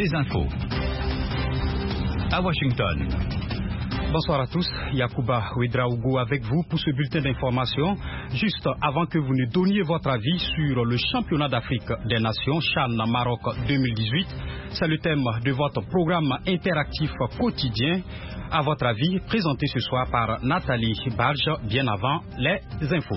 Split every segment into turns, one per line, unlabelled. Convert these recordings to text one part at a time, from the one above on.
les infos. À Washington.
Bonsoir à tous, Yacouba Ouedraogo avec vous pour ce bulletin d'information. Juste avant que vous ne donniez votre avis sur le championnat d'Afrique des Nations CHAN Maroc 2018, c'est le thème de votre programme interactif quotidien. À votre avis, présenté ce soir par Nathalie Barge, bien avant les infos.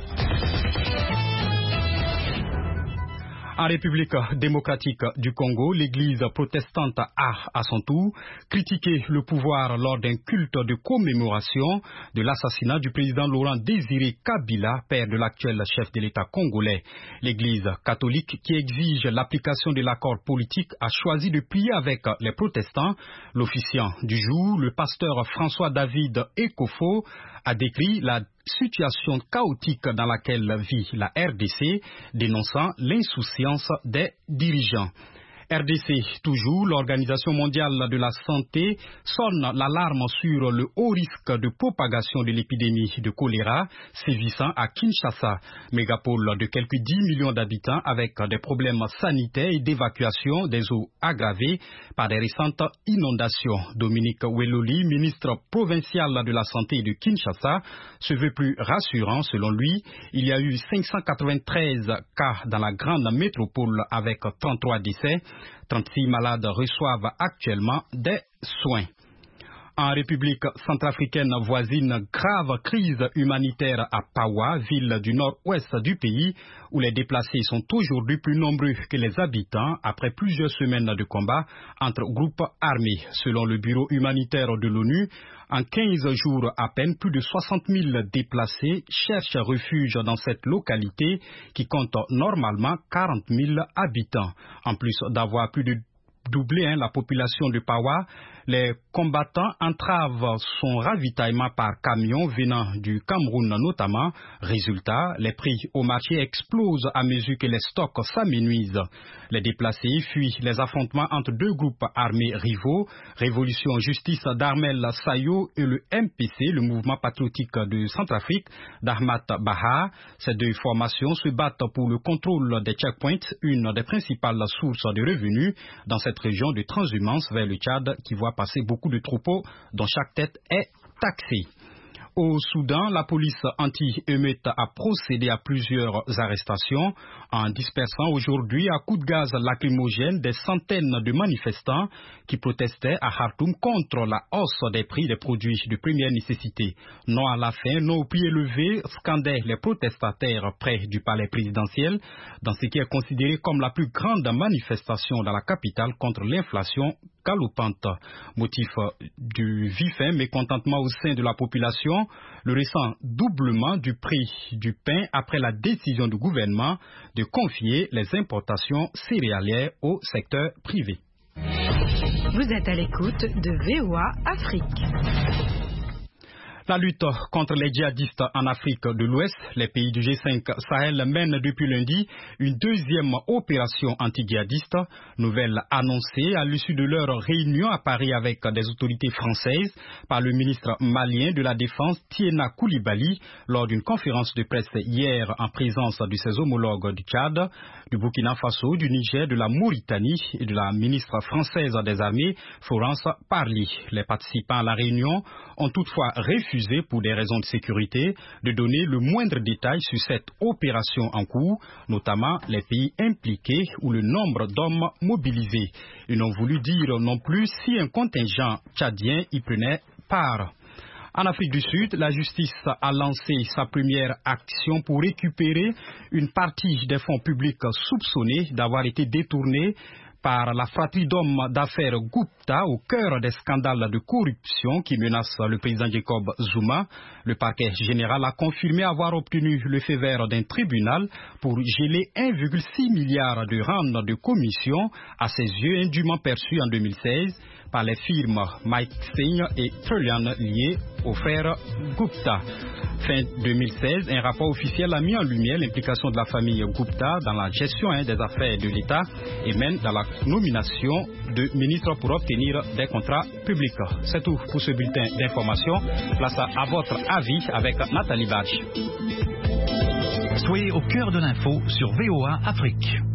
En République démocratique du Congo, l'église protestante a, à son tour, critiqué le pouvoir lors d'un culte de commémoration de l'assassinat du président Laurent Désiré Kabila, père de l'actuel chef de l'État congolais. L'église catholique, qui exige l'application de l'accord politique, a choisi de prier avec les protestants. L'officiant du jour, le pasteur François-David Ekofo, a décrit la situation chaotique dans laquelle vit la RDC, dénonçant l'insouciance des dirigeants. RDC toujours, l'Organisation mondiale de la santé sonne l'alarme sur le haut risque de propagation de l'épidémie de choléra sévissant à Kinshasa, mégapole de quelques 10 millions d'habitants avec des problèmes sanitaires et d'évacuation des eaux aggravées par des récentes inondations. Dominique Weloli, ministre provincial de la santé de Kinshasa, se veut plus rassurant. Selon lui, il y a eu 593 cas dans la grande métropole avec 33 décès. 36 malades reçoivent actuellement des soins. En République centrafricaine voisine, grave crise humanitaire à Pawa, ville du nord-ouest du pays, où les déplacés sont aujourd'hui plus nombreux que les habitants après plusieurs semaines de combat entre groupes armés. Selon le bureau humanitaire de l'ONU, en 15 jours à peine, plus de 60 000 déplacés cherchent refuge dans cette localité qui compte normalement 40 000 habitants. En plus d'avoir plus de doublé la population de Pawa, les combattants entravent son ravitaillement par camion venant du Cameroun notamment. Résultat, les prix au marché explosent à mesure que les stocks s'amenuisent. Les déplacés fuient les affrontements entre deux groupes armés rivaux, Révolution Justice d'Armel Sayo et le MPC, le mouvement patriotique de Centrafrique d'Ahmad Baha. Ces deux formations se battent pour le contrôle des checkpoints, une des principales sources de revenus dans cette région de transhumance vers le Tchad qui voit passer beaucoup de troupeaux dont chaque tête est taxée. Au Soudan, la police anti-émeute a procédé à plusieurs arrestations en dispersant aujourd'hui à coups de gaz lacrymogène des centaines de manifestants qui protestaient à Khartoum contre la hausse des prix des produits de première nécessité. Non à la faim, non au prix élevé, scandaient les protestataires près du palais présidentiel dans ce qui est considéré comme la plus grande manifestation dans la capitale contre l'inflation galopante. Motif du vif mécontentement au sein de la population, le récent doublement du prix du pain après la décision du gouvernement de confier les importations céréalières au secteur privé.
Vous êtes à l'écoute de VOA Afrique.
La lutte contre les djihadistes en Afrique de l'Ouest, les pays du G5 Sahel mènent depuis lundi une deuxième opération anti-djihadiste, nouvelle annoncée à l'issue de leur réunion à Paris avec des autorités françaises par le ministre malien de la Défense Tiena Koulibaly lors d'une conférence de presse hier en présence de ses homologues du Tchad, du Burkina Faso, du Niger, de la Mauritanie et de la ministre française des Armées, Florence Parly. Les participants à la réunion ont toutefois refusé pour des raisons de sécurité, de donner le moindre détail sur cette opération en cours, notamment les pays impliqués ou le nombre d'hommes mobilisés. Ils n'ont voulu dire non plus si un contingent tchadien y prenait part. En Afrique du Sud, la justice a lancé sa première action pour récupérer une partie des fonds publics soupçonnés d'avoir été détournés par la fratrie d'hommes d'affaires Gupta au cœur des scandales de corruption qui menacent le président Jacob Zuma. Le parquet général a confirmé avoir obtenu le feu vert d'un tribunal pour geler 1,6 milliard de rand de commission à ses yeux indûment perçus en 2016 par les firmes Mike Singh et Trillian liées aux frères Gupta. Fin 2016, un rapport officiel a mis en lumière l'implication de la famille Gupta dans la gestion des affaires de l'État et même dans la nomination de ministres pour obtenir des contrats publics. C'est tout pour ce bulletin d'information. Place à votre avis avec Nathalie Barge.
Soyez au cœur de l'info sur VOA Afrique.